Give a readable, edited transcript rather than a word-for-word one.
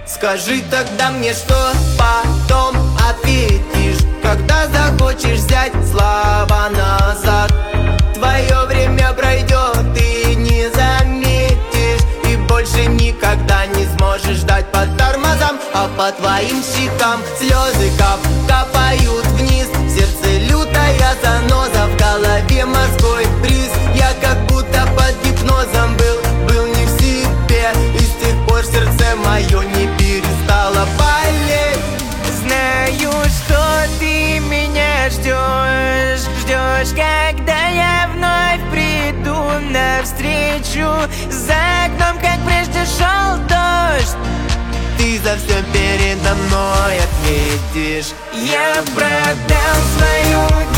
Скажи тогда мне, что потом ответишь, когда захочешь взять слова назад. Твое время пройдет, ты не заметишь, и больше никогда не сможешь ждать под тормозам. А по твоим щекам слезы капают вниз. В сердце лютая заноза, в голове морской бриз. Я как будто под гипнозом был не в себе, и с тех пор сердце мое не перестало болеть. Знаю, что ты меня ждешь, когда я вновь приду навстречу. За окном, как прежде, шел дождь. Ты за все передо мной ответишь. Я продал свою